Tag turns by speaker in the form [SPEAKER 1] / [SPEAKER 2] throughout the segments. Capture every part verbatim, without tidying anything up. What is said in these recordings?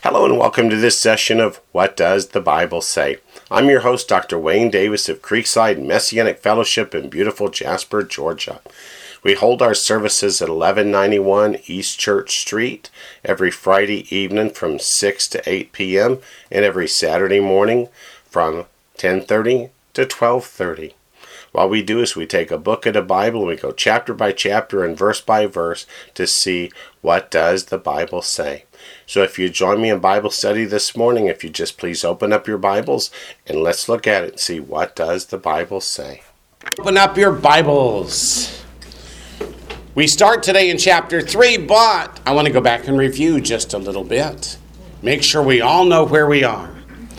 [SPEAKER 1] Hello and welcome to this session of What Does the Bible Say? I'm your host, Doctor Wayne Davis of Creekside Messianic Fellowship in beautiful Jasper, Georgia. We hold our services at eleven ninety-one East Church Street every Friday evening from six to eight p.m. and every Saturday morning from ten thirty to twelve thirty. What we do is we take a book of the Bible and we go chapter by chapter and verse by verse to see what does the Bible say. So if you join me in Bible study this morning, if you just please open up your Bibles and let's look at it and see what does the Bible say.
[SPEAKER 2] Open up your Bibles. We start today in chapter three, but I want to go back and review just a little bit. Make sure we all know where we are.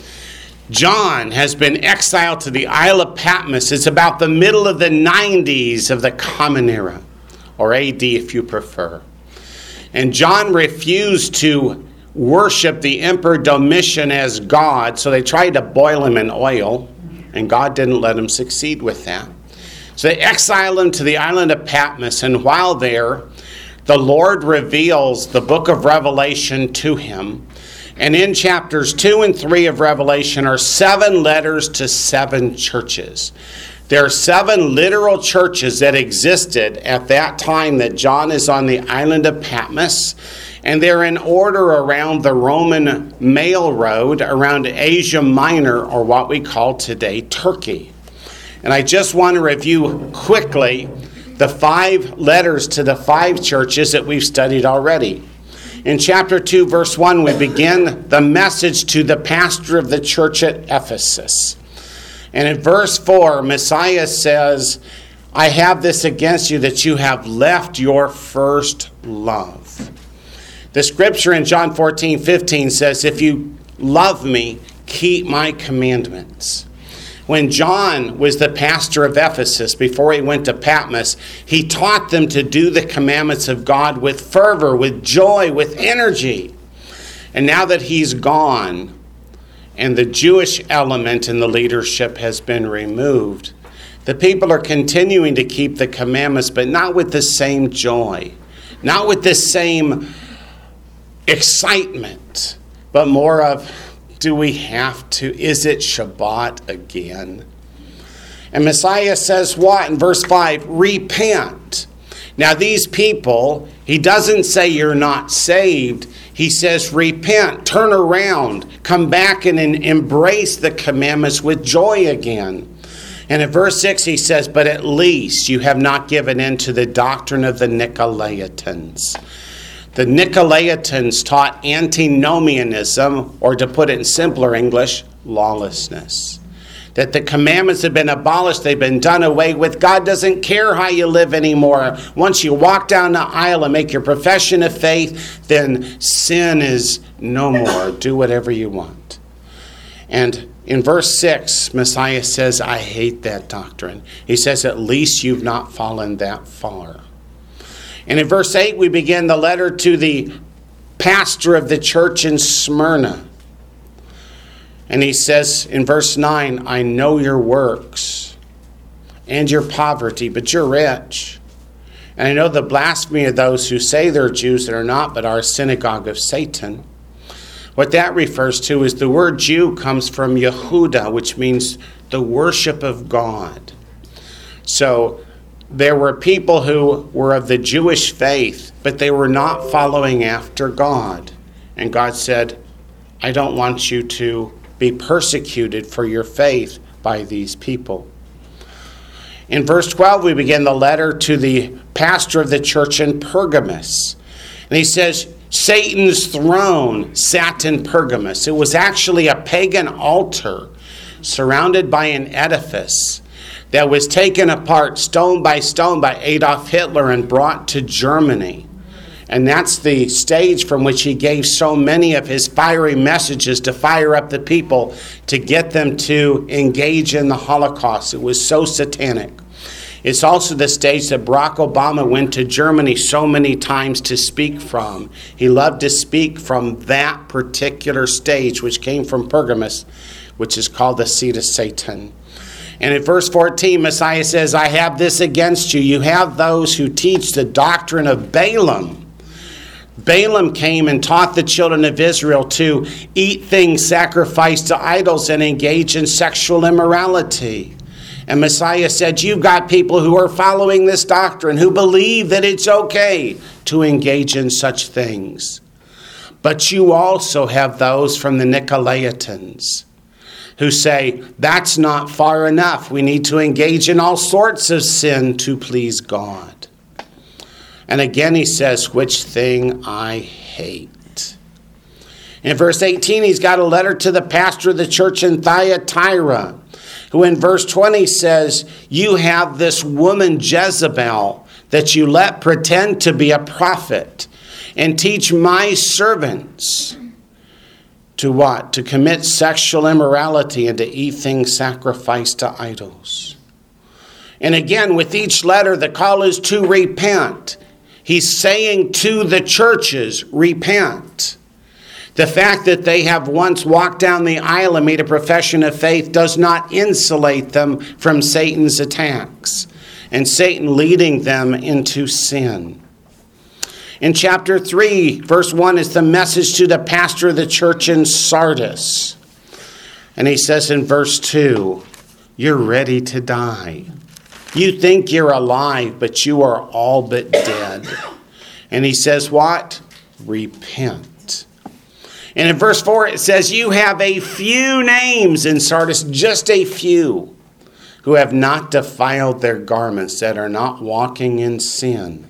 [SPEAKER 2] John has been exiled to the Isle of Patmos. It's about the middle of the nineties of the Common Era, or A D if you prefer. And John refused to worship the Emperor Domitian as God, so they tried to boil him in oil, and God didn't let him succeed with that. So they exiled him to the island of Patmos, and while there, the Lord reveals the book of Revelation to him. And in chapters two and three of Revelation are seven letters to seven churches. There are seven literal churches that existed at that time that John is on the island of Patmos. And they're in order around the Roman Mail Road, around Asia Minor, or what we call today Turkey. And I just want to review quickly the five letters to the five churches that we've studied already. In chapter two, verse one, we begin the message to the pastor of the church at Ephesus. And in verse four, Messiah says, I have this against you that you have left your first love. The scripture in John fourteen fifteen says, if you love me, keep my commandments. When John was the pastor of Ephesus, before he went to Patmos, he taught them to do the commandments of God with fervor, with joy, with energy. And now that he's gone, and the Jewish element in the leadership has been removed, the people are continuing to keep the commandments, but not with the same joy, not with the same excitement, but more of, do we have to? Is it Shabbat again? And Messiah says what? In verse five, repent. Now these people, he doesn't say you're not saved. He says repent, turn around, come back and embrace the commandments with joy again. And in verse six he says, but at least you have not given in to the doctrine of the Nicolaitans. The Nicolaitans taught antinomianism, or to put it in simpler English, lawlessness. That the commandments have been abolished, they've been done away with. God doesn't care how you live anymore. Once you walk down the aisle and make your profession of faith, then sin is no more. Do whatever you want. And in verse six, Messiah says, I hate that doctrine. He says, at least you've not fallen that far. And in verse eight, we begin the letter to the pastor of the church in Smyrna. And he says in verse nine, I know your works and your poverty, but you're rich. And I know the blasphemy of those who say they're Jews that are not, but are a synagogue of Satan. What that refers to is the word Jew comes from Yehuda, which means the worship of God. So there were people who were of the Jewish faith, but they were not following after God. And God said, I don't want you to be persecuted for your faith by these people. In verse twelve, we begin the letter to the pastor of the church in Pergamos. And he says, Satan's throne sat in Pergamos. It was actually a pagan altar surrounded by an edifice that was taken apart stone by stone by Adolf Hitler and brought to Germany. And that's the stage from which he gave so many of his fiery messages to fire up the people to get them to engage in the Holocaust. It was so satanic. It's also the stage that Barack Obama went to Germany so many times to speak from. He loved to speak from that particular stage, which came from Pergamos, which is called the seat of Satan. And in verse fourteen, Messiah says, I have this against you. You have those who teach the doctrine of Balaam, Balaam came and taught the children of Israel to eat things sacrificed to idols and engage in sexual immorality. And Messiah said, you've got people who are following this doctrine, who believe that it's okay to engage in such things. But you also have those from the Nicolaitans who say, that's not far enough. We need to engage in all sorts of sin to please God. And again he says, which thing I hate. In verse eighteen, he's got a letter to the pastor of the church in Thyatira, who in verse twenty says, you have this woman Jezebel that you let pretend to be a prophet and teach my servants to what? To commit sexual immorality and to eat things sacrificed to idols. And again, with each letter, the call is to repent. He's saying to the churches, repent. The fact that they have once walked down the aisle and made a profession of faith does not insulate them from Satan's attacks and Satan leading them into sin. In chapter three, verse one is the message to the pastor of the church in Sardis. And he says in verse two, you're ready to die. You think you're alive, but you are all but dead. And he says what? Repent. And in verse four it says, you have a few names in Sardis, just a few, who have not defiled their garments, that are not walking in sin.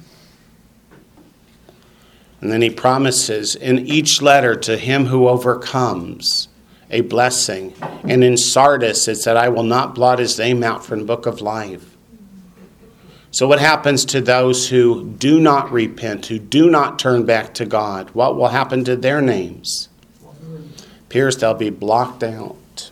[SPEAKER 2] And then he promises in each letter to him who overcomes a blessing. And in Sardis it said, I will not blot his name out from the book of life. So what happens to those who do not repent, who do not turn back to God? What will happen to their names? Appears they'll be blocked out.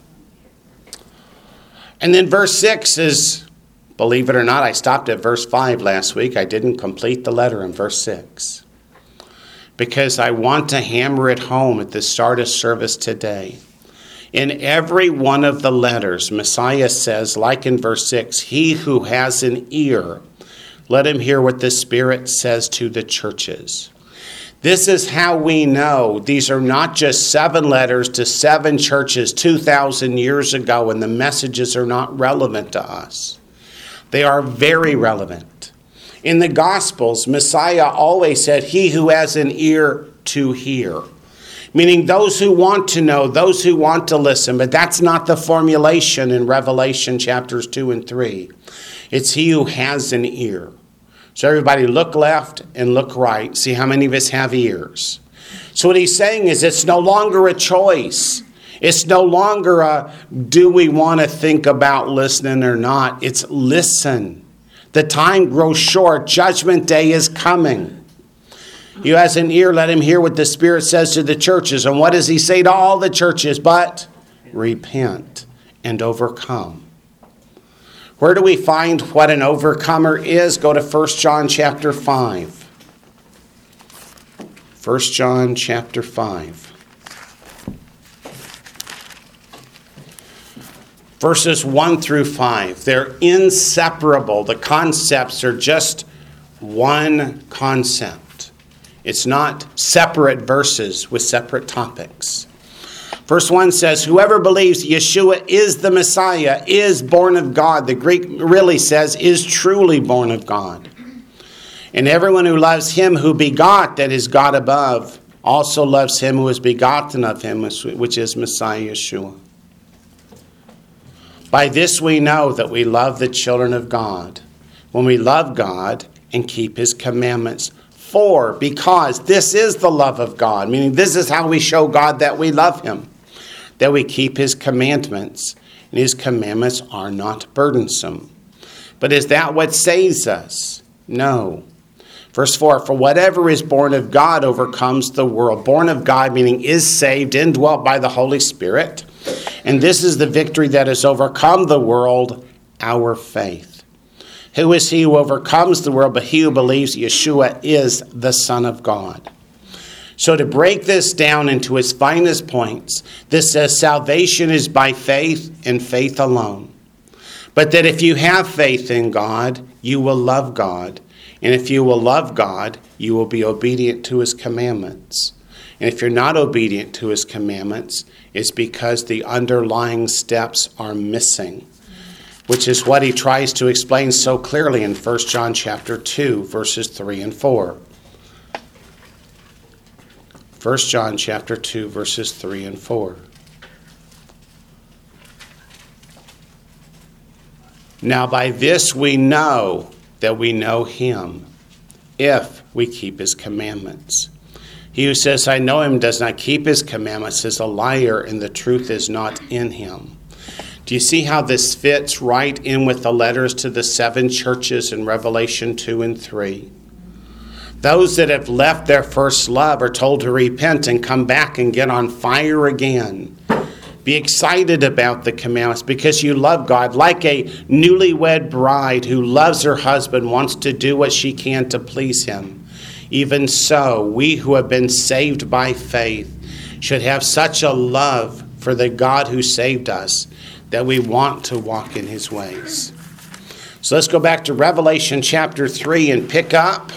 [SPEAKER 2] And then verse six is, believe it or not, I stopped at verse five last week. I didn't complete the letter in verse six. Because I want to hammer it home at the Sardis service today. In every one of the letters, Messiah says, like in verse six, he who has an ear, let him hear what the Spirit says to the churches. This is how we know these are not just seven letters to seven churches two thousand years ago and the messages are not relevant to us. They are very relevant. In the Gospels, Messiah always said, he who has an ear to hear. Meaning those who want to know, those who want to listen. But that's not the formulation in Revelation chapters two and three. It's he who has an ear. So everybody look left and look right. See how many of us have ears. So what he's saying is it's no longer a choice. It's no longer a, do we want to think about listening or not? It's listen. The time grows short. Judgment day is coming. He who has an ear, let him hear what the Spirit says to the churches. And what does he say to all the churches? But repent and overcome. Where do we find what an overcomer is? Go to First John chapter five. First John chapter five. Verses one through five. They're inseparable. The concepts are just one concept. It's not separate verses with separate topics. Verse one says, whoever believes Yeshua is the Messiah, is born of God. The Greek really says, is truly born of God. And everyone who loves him who begot, that is God above, also loves him who is begotten of him, which is Messiah Yeshua. By this we know that we love the children of God, when we love God and keep his commandments. For, because this is the love of God, meaning this is how we show God that we love him, that we keep his commandments, and his commandments are not burdensome. But is that what saves us? No. Verse four, for whatever is born of God overcomes the world. Born of God, meaning is saved, indwelt by the Holy Spirit. And this is the victory that has overcome the world, our faith. Who is he who overcomes the world but he who believes Yeshua is the Son of God? So to break this down into its finest points, this says salvation is by faith and faith alone. But that if you have faith in God, you will love God. And if you will love God, you will be obedient to his commandments. And if you're not obedient to his commandments, it's because the underlying steps are missing, which is what he tries to explain so clearly in First John chapter two, verses three and four. First John chapter two, verses three and four. Now by this we know that we know him, if we keep his commandments. He who says, I know him, does not keep his commandments, is a liar, and the truth is not in him. Do you see how this fits right in with the letters to the seven churches in Revelation two and three? Those that have left their first love are told to repent and come back and get on fire again. Be excited about the commandments because you love God, like a newlywed bride who loves her husband, wants to do what she can to please him. Even so, we who have been saved by faith should have such a love for the God who saved us that we want to walk in his ways. So let's go back to Revelation chapter three and pick up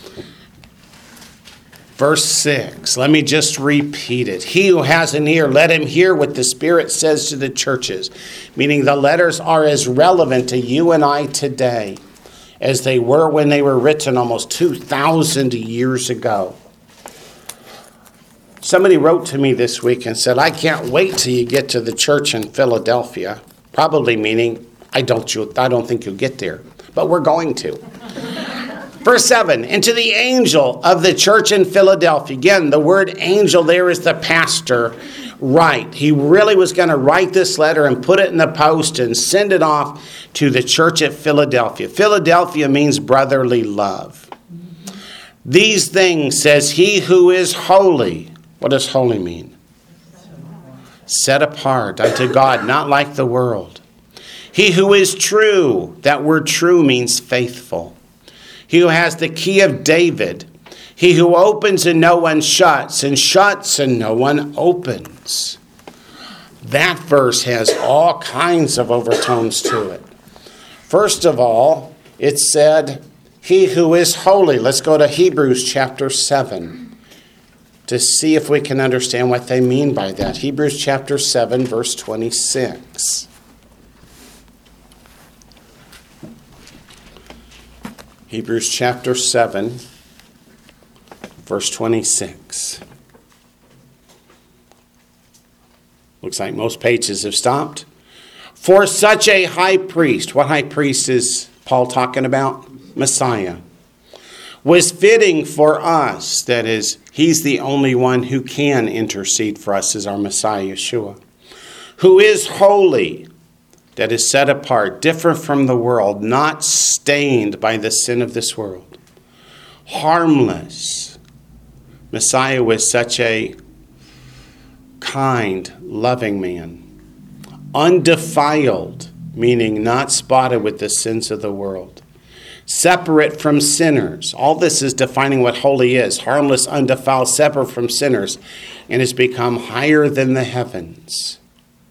[SPEAKER 2] verse six. Let me just repeat it. He who has an ear, let him hear what the Spirit says to the churches. Meaning the letters are as relevant to you and I today as they were when they were written almost two thousand years ago. Somebody wrote to me this week and said, I can't wait till you get to the church in Philadelphia. Probably meaning, I don't, I don't think you'll get there. But we're going to. Verse seven, and to the angel of the church in Philadelphia. Again, the word angel there is the pastor. Right. He really was going to write this letter and put it in the post and send it off to the church at Philadelphia. Philadelphia means brotherly love. These things says he who is holy. What does holy mean? Set apart unto God, not like the world. He who is true. That word true means faithful. He who has the key of David. He who opens and no one shuts, and shuts and no one opens. That verse has all kinds of overtones to it. First of all, it said, he who is holy. Let's go to Hebrews chapter seven to see if we can understand what they mean by that. Hebrews chapter seven, verse twenty-six. Hebrews chapter seven, verse twenty-six. Looks like most pages have stopped. For such a high priest, what high priest is Paul talking about? Messiah. Was fitting for us, that is, he's the only one who can intercede for us as our Messiah, Yeshua. Who is holy, that is set apart, different from the world, not stained by the sin of this world. Harmless. Messiah was such a kind, loving man. Undefiled, meaning not spotted with the sins of the world. Separate from sinners. All this is defining what holy is. Harmless, undefiled, separate from sinners, and has become higher than the heavens.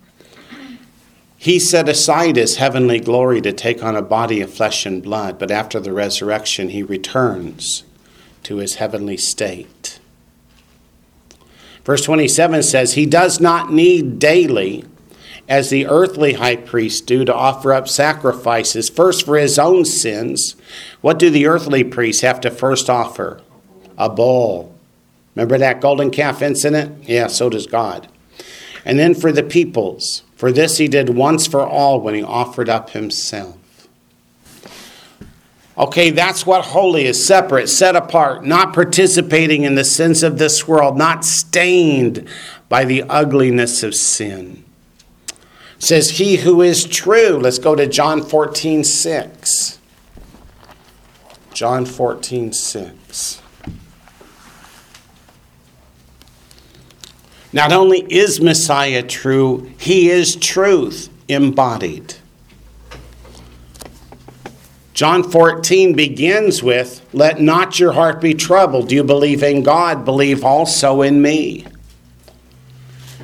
[SPEAKER 2] He set aside his heavenly glory to take on a body of flesh and blood, but after the resurrection, he returns to his heavenly state. Verse twenty-seven says, he does not need daily, as the earthly high priests do, to offer up sacrifices, first for his own sins. What do the earthly priests have to first offer? A bull. Remember that golden calf incident? Yeah, so does God. And then for the people's. For this he did once for all when he offered up himself. Okay, that's what holy is. Separate, set apart, not participating in the sins of this world, not stained by the ugliness of sin. It says he who is true. Let's go to John fourteen six. John fourteen six. Not only is Messiah true, he is truth embodied. John fourteen begins with, let not your heart be troubled. Do you believe in God? Believe also in me.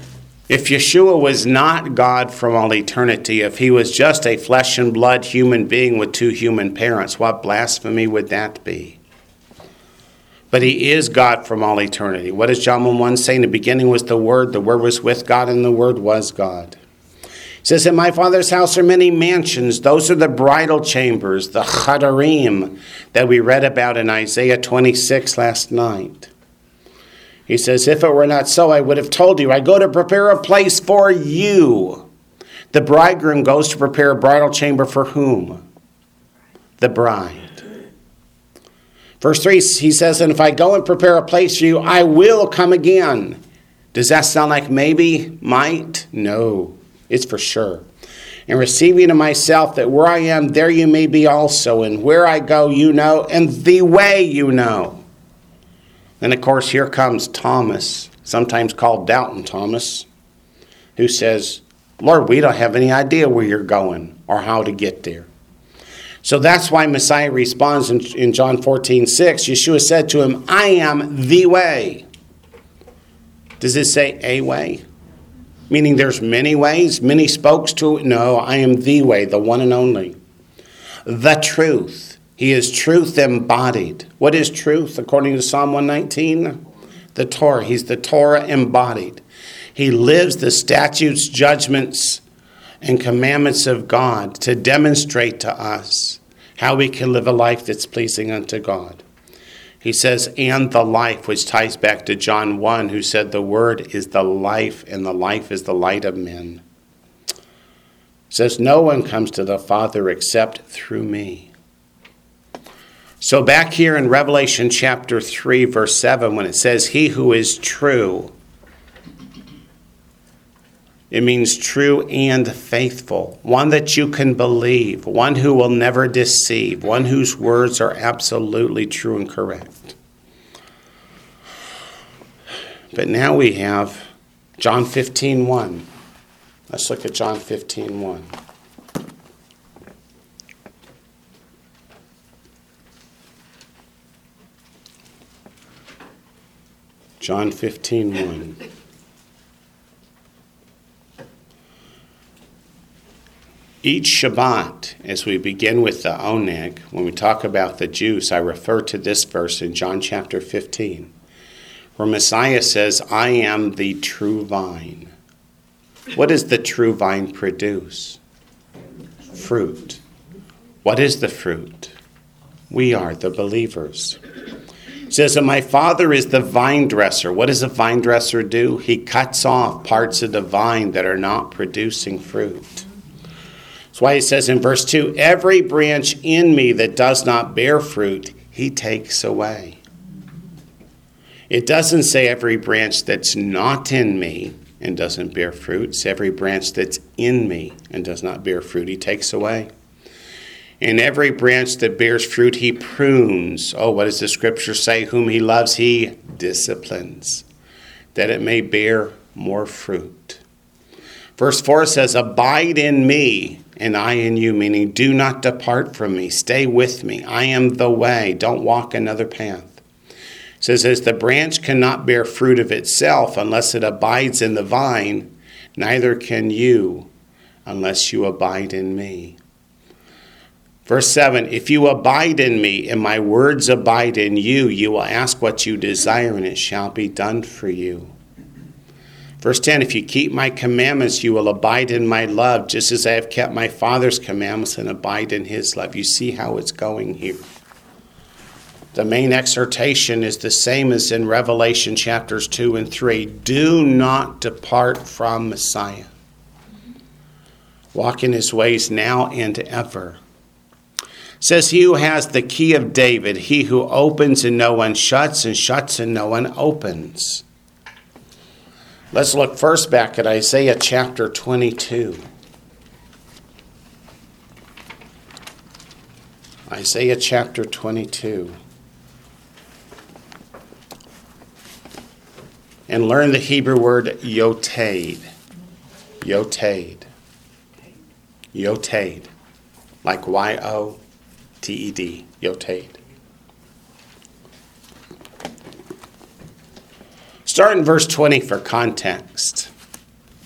[SPEAKER 2] If Yeshua was not God from all eternity, if he was just a flesh and blood human being with two human parents, what blasphemy would that be? But he is God from all eternity. What does John one one say? In the beginning was the Word, the Word was with God, and the Word was God. It says, in my Father's house are many mansions. Those are the bridal chambers, the chadarim, that we read about in Isaiah twenty-six last night. He says, if it were not so, I would have told you. I go to prepare a place for you. The bridegroom goes to prepare a bridal chamber for whom? The bride. Verse three, he says, and if I go and prepare a place for you, I will come again. Does that sound like maybe, might? No, it's for sure. And receiving to myself that where I am, there you may be also. And where I go, you know, and the way you know. And of course, here comes Thomas, sometimes called Doubting Thomas, who says, Lord, we don't have any idea where you're going or how to get there. So that's why Messiah responds in, in John fourteen six. Yeshua said to him, I am the way. Does it say a way? Meaning there's many ways, many spokes to it? No, I am the way, the one and only. The truth. He is truth embodied. What is truth according to Psalm one nineteen? The Torah. He's the Torah embodied. He lives the statutes, judgments, and commandments of God to demonstrate to us how we can live a life that's pleasing unto God. He says, and the life, which ties back to John one, who said the word is the life, and the life is the light of men. He says, no one comes to the Father except through me. So back here in Revelation chapter three, verse seven, when it says, he who is true, it means true and faithful, one that you can believe, one who will never deceive, one whose words are absolutely true and correct. But now we have John fifteen one. Let's look at John fifteen one. John fifteen one. Each Shabbat, as we begin with the oneg, when we talk about the juice, I refer to this verse in John chapter fifteen, where Messiah says, I am the true vine. What does the true vine produce? Fruit. What is the fruit? We are the believers. It says that my Father is the vine dresser. What does a vine dresser do? He cuts off parts of the vine that are not producing fruit. That's why he says in verse two, every branch in me that does not bear fruit, he takes away. It doesn't say every branch that's not in me and doesn't bear fruit. It's every branch that's in me and does not bear fruit, he takes away. And every branch that bears fruit, he prunes. Oh, what does the scripture say? Whom he loves, he disciplines, that it may bear more fruit. Verse four says, abide in me, and I in you, meaning do not depart from me. Stay with me. I am the way. Don't walk another path. It says, as the branch cannot bear fruit of itself unless it abides in the vine, neither can you unless you abide in me. Verse seven, if you abide in me and my words abide in you, you will ask what you desire and it shall be done for you. Verse ten, if you keep my commandments, you will abide in my love, just as I have kept my Father's commandments and abide in his love. You see how it's going here. The main exhortation is the same as in Revelation chapters two and three. Do not depart from Messiah. Walk in his ways now and ever. It says, he who has the key of David, he who opens and no one shuts, and shuts and no one opens. Let's look first back at Isaiah chapter twenty-two. Isaiah chapter twenty-two. And learn the Hebrew word yoted. Yoted. Yoted. Like Y O T E D. Yoted. Start in verse twenty for context.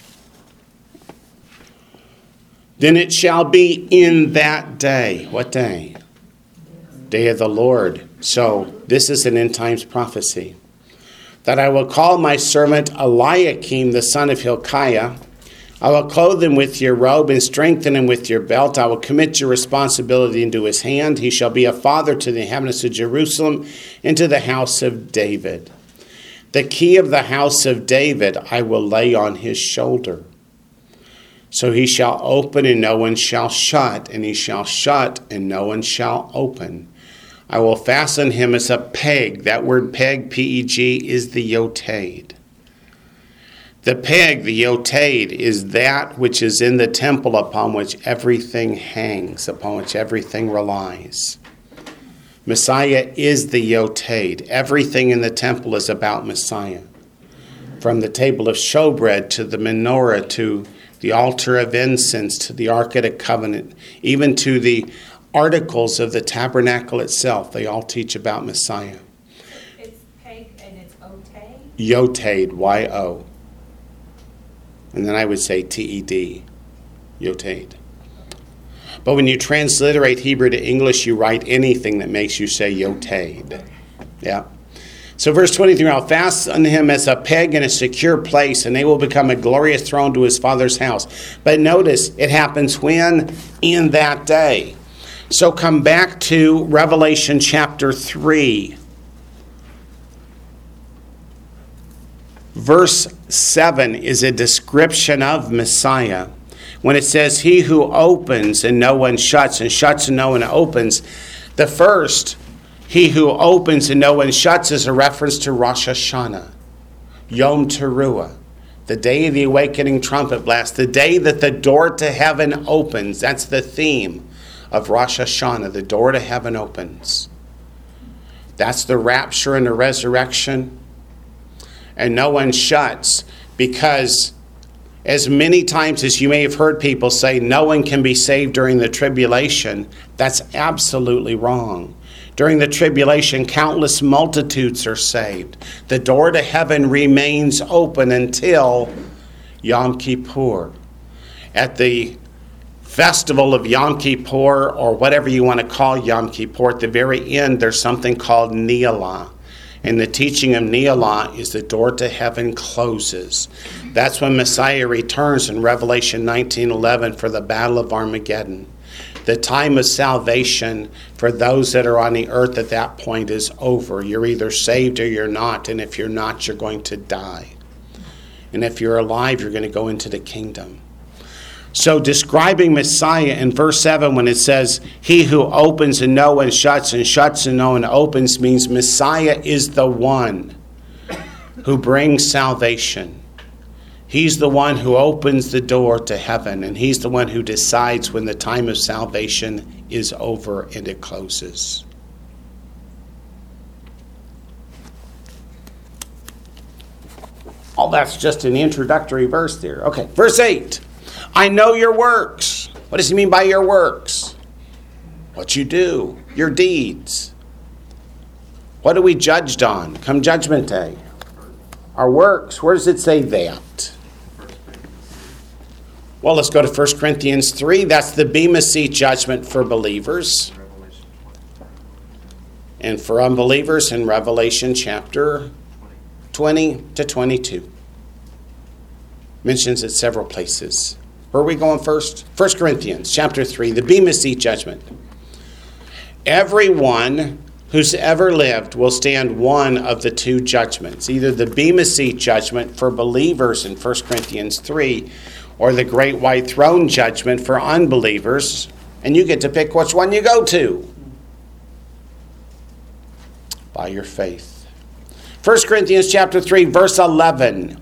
[SPEAKER 2] Then it shall be in that day. What day? Day of the Lord. So this is an end times prophecy. That I will call my servant Eliakim, the son of Hilkiah. I will clothe him with your robe and strengthen him with your belt. I will commit your responsibility into his hand. He shall be a father to the inhabitants of Jerusalem and to the house of David. The key of the house of David I will lay on his shoulder. So he shall open and no one shall shut, and he shall shut and no one shall open. I will fasten him as a peg. That word peg, P E G, is the yotade. The peg, the yotade, is that which is in the temple upon which everything hangs, upon which everything relies. Messiah is the yotade. Everything in the temple is about Messiah. From the table of showbread to the menorah to the altar of incense to the Ark of the Covenant, even to the articles of the tabernacle itself, they all teach about Messiah.
[SPEAKER 3] It's peg and it's otay?
[SPEAKER 2] Yotade, Y O. And then I would say T E D, yotade. But when you transliterate Hebrew to English, you write anything that makes you say yotade. Yeah. So verse twenty-three, I'll fasten him as a peg in a secure place, and they will become a glorious throne to his father's house. But notice, it happens when? In that day. So come back to Revelation chapter three. Verse seven is a description of Messiah. When it says, he who opens and no one shuts, and shuts and no one opens, the first, he who opens and no one shuts, is a reference to Rosh Hashanah, Yom Teruah, the day of the awakening trumpet blast, the day that the door to heaven opens. That's the theme of Rosh Hashanah, the door to heaven opens. That's the rapture and the resurrection. And no one shuts, because as many times as you may have heard people say no one can be saved during the tribulation, that's absolutely wrong. During the tribulation, countless multitudes are saved. The door to heaven remains open until Yom Kippur. At the festival of Yom Kippur, or whatever you want to call Yom Kippur, at the very end, there's something called Ne'ilah. And the teaching of Ne'ilah is the door to heaven closes. That's when Messiah returns in Revelation nineteen eleven for the battle of Armageddon. The time of salvation for those that are on the earth at that point is over. You're either saved or you're not. And if you're not, you're going to die. And if you're alive, you're going to go into the kingdom. So describing Messiah in verse seven, when it says, he who opens and no one shuts, and shuts and no one opens, means Messiah is the one who brings salvation. He's the one who opens the door to heaven, and he's the one who decides when the time of salvation is over and it closes. All that's just an introductory verse there. Okay, verse eight. I know your works. What does he mean by your works? What you do, your deeds. What are we judged on come judgment day? Our works. Where does it say that? Well, let's go to First Corinthians three. That's the Bema Seat judgment for believers. And for unbelievers in Revelation chapter twenty to twenty-two. Mentions it several places. Where are we going first? First Corinthians chapter three, the Bema Seat judgment. Everyone who's ever lived will stand one of the two judgments. Either the Bema Seat judgment for believers in First Corinthians three, or the Great White Throne judgment for unbelievers. And you get to pick which one you go to. By your faith. First Corinthians chapter three, verse eleven.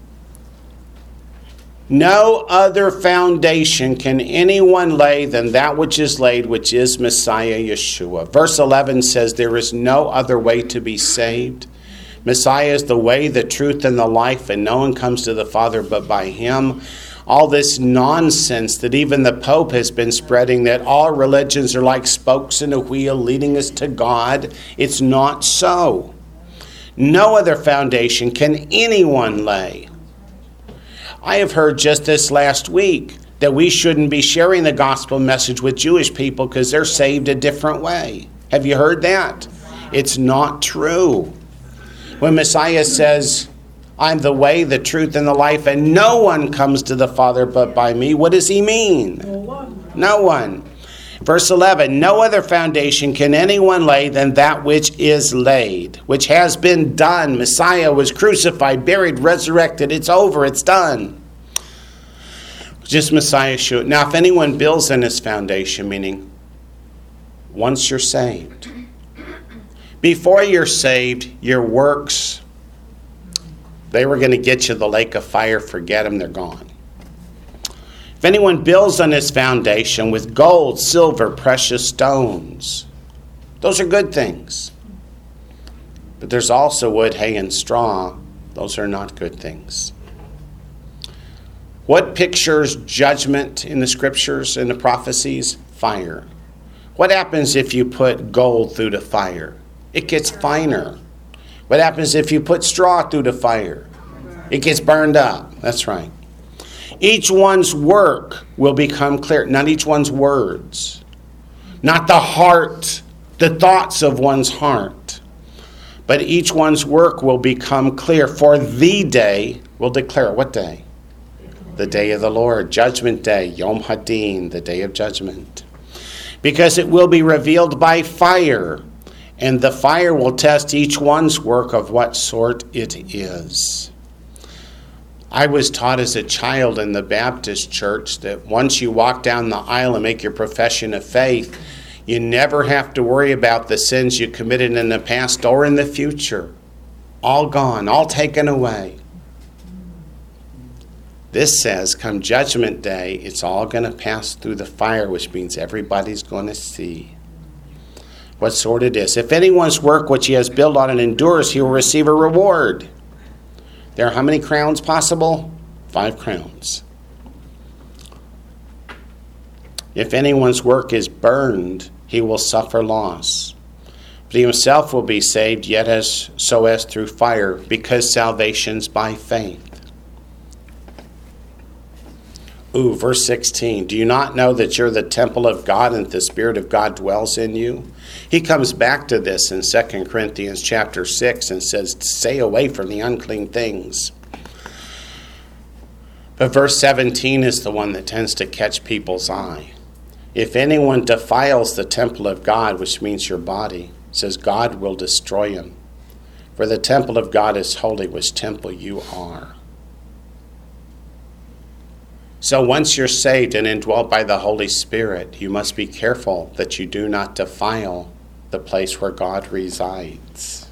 [SPEAKER 2] No other foundation can anyone lay than that which is laid, which is Messiah Yeshua. Verse eleven says there is no other way to be saved. Messiah is the way, the truth, and the life, and no one comes to the Father but by him. All this nonsense that even the Pope has been spreading, that all religions are like spokes in a wheel leading us to God, it's not so. No other foundation can anyone lay. I have heard just this last week that we shouldn't be sharing the gospel message with Jewish people because they're saved a different way. Have you heard that? It's not true. When Messiah says, I'm the way, the truth, and the life, and no one comes to the Father but by me, what does he mean? No one. No one. Verse eleven, no other foundation can anyone lay than that which is laid, which has been done. Messiah was crucified, buried, resurrected. It's over. It's done. Just Messiah should. Now, if anyone builds on his foundation, meaning once you're saved, before you're saved, your works, they were going to get you the lake of fire. Forget them. They're gone. If anyone builds on his foundation with gold, silver, precious stones, those are good things. But there's also wood, hay, and straw. Those are not good things. What pictures judgment in the scriptures and the prophecies? Fire. What happens if you put gold through the fire? It gets finer. What happens if you put straw through the fire? It gets burned up. That's right. Each one's work will become clear. Not each one's words. Not the heart, the thoughts of one's heart. But each one's work will become clear. For the day will declare. What day? The day of the Lord. Judgment day. Yom Hadin. The day of judgment. Because it will be revealed by fire. And the fire will test each one's work of what sort it is. I was taught as a child in the Baptist church that once you walk down the aisle and make your profession of faith, you never have to worry about the sins you committed in the past or in the future. All gone, all taken away. This says, come judgment day, it's all going to pass through the fire, which means everybody's going to see what sort it is. If anyone's work which he has built on it endures, he will receive a reward. There are how many crowns possible? Five crowns. If anyone's work is burned, he will suffer loss. But he himself will be saved, yet as so as through fire, because salvation's by faith. Ooh, verse sixteen. Do you not know that you're the temple of God and the Spirit of God dwells in you? He comes back to this in Second Corinthians chapter six and says, stay away from the unclean things. But verse seventeen is the one that tends to catch people's eye. If anyone defiles the temple of God, which means your body, says God will destroy him. For the temple of God is holy, which temple you are. So once you're saved and indwelt by the Holy Spirit, you must be careful that you do not defile the place where God resides.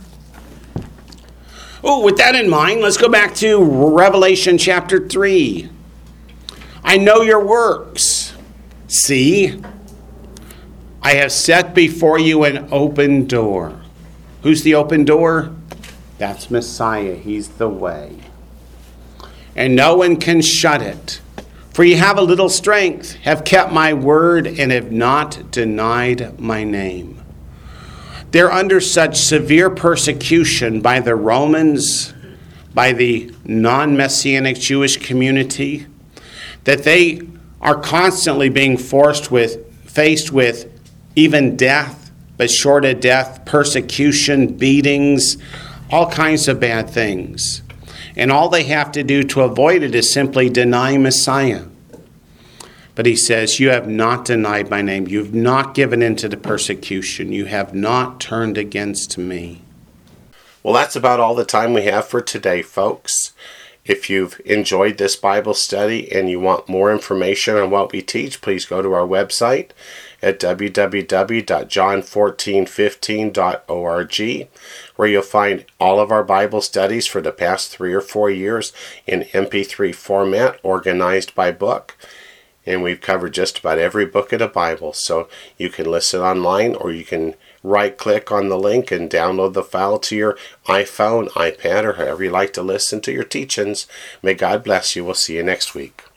[SPEAKER 2] Oh, with that in mind, let's go back to Revelation chapter three. I know your works. See, I have set before you an open door. Who's the open door? That's Messiah. He's the way. And no one can shut it. For you have a little strength, have kept my word, and have not denied my name. They're under such severe persecution by the Romans, by the non-Messianic Jewish community, that they are constantly being forced with, faced with even death, but short of death, persecution, beatings, all kinds of bad things. And all they have to do to avoid it is simply deny Messiah. But he says, you have not denied my name. You've not given in to the persecution. You have not turned against me.
[SPEAKER 1] Well, that's about all the time we have for today, folks. If you've enjoyed this Bible study and you want more information on what we teach, please go to our website at w w w dot john fourteen fifteen dot org, where you'll find all of our Bible studies for the past three or four years in M P three format, organized by book. And we've covered just about every book of the Bible, so you can listen online, or you can right-click on the link and download the file to your iPhone, iPad, or however you like to listen to your teachings. May God bless you. We'll see you next week.